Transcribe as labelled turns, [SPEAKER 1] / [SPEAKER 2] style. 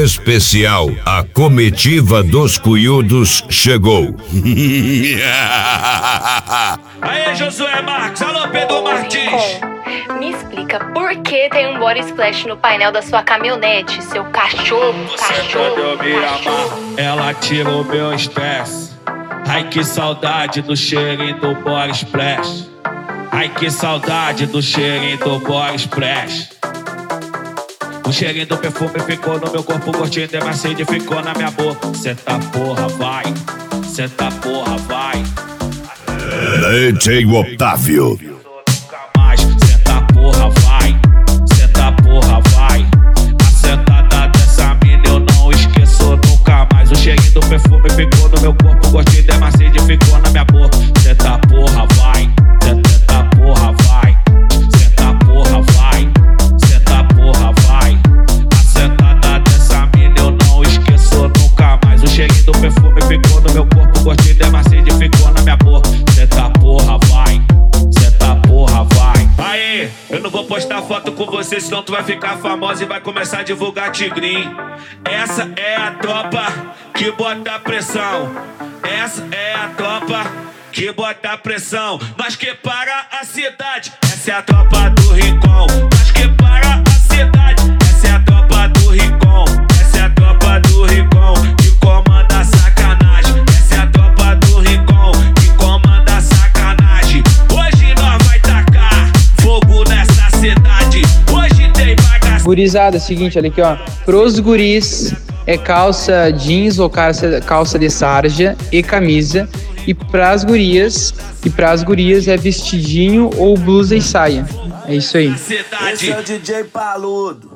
[SPEAKER 1] especial, a comitiva dos cunhudos chegou.
[SPEAKER 2] Aê, Josué Marques, alô, Pedro Martins.
[SPEAKER 3] Me explica por que tem um body splash no painel da sua caminhonete, seu cachorro.
[SPEAKER 2] Quando eu me amar, ela tira o meu estresse. Ai, que saudade do cheirinho do body splash. Ai, que saudade do cheirinho do body splash. O cheirinho do perfume ficou no meu corpo, gostinho de macete ficou na minha boca. Senta porra, vai. Senta porra, vai.
[SPEAKER 1] DJ Otávio.
[SPEAKER 2] Senta porra, vai. Senta porra, vai. A sentada dessa mina eu não esqueço nunca mais. O cheirinho do perfume ficou no meu corpo, gostinho de macete ficou na minha boca. Senta porra, vai. Senta porra, vai. Senta porra, vai. Senta porra, vai. A sentada dessa mina eu não esqueço nunca mais. O cheirinho do perfume ficou no meu corpo, gostinho de macete ficou na minha boca. Senta porra, vai. Senta porra, vai. Aê, eu não vou postar foto com você, senão tu vai ficar famosa e vai começar a divulgar tigrinho. Essa é a tropa que bota pressão. Essa é a tropa que bota pressão. Nós que para a cidade. Essa é a tropa do Rincon. Nós que para a cidade. Essa é a tropa do Rincon. Essa é a tropa do Rincon que comanda a sacanagem. Essa é a tropa do Rincon que comanda a sacanagem. Hoje nós vai tacar fogo nessa cidade. Hoje tem bagaça.
[SPEAKER 4] Gurizada, é o seguinte, olha aqui, ó. Pros guris é calça jeans ou calça de sarja e camisa. E pras gurias é vestidinho ou blusa e saia. É isso aí.
[SPEAKER 5] Esse é o DJ Paludo.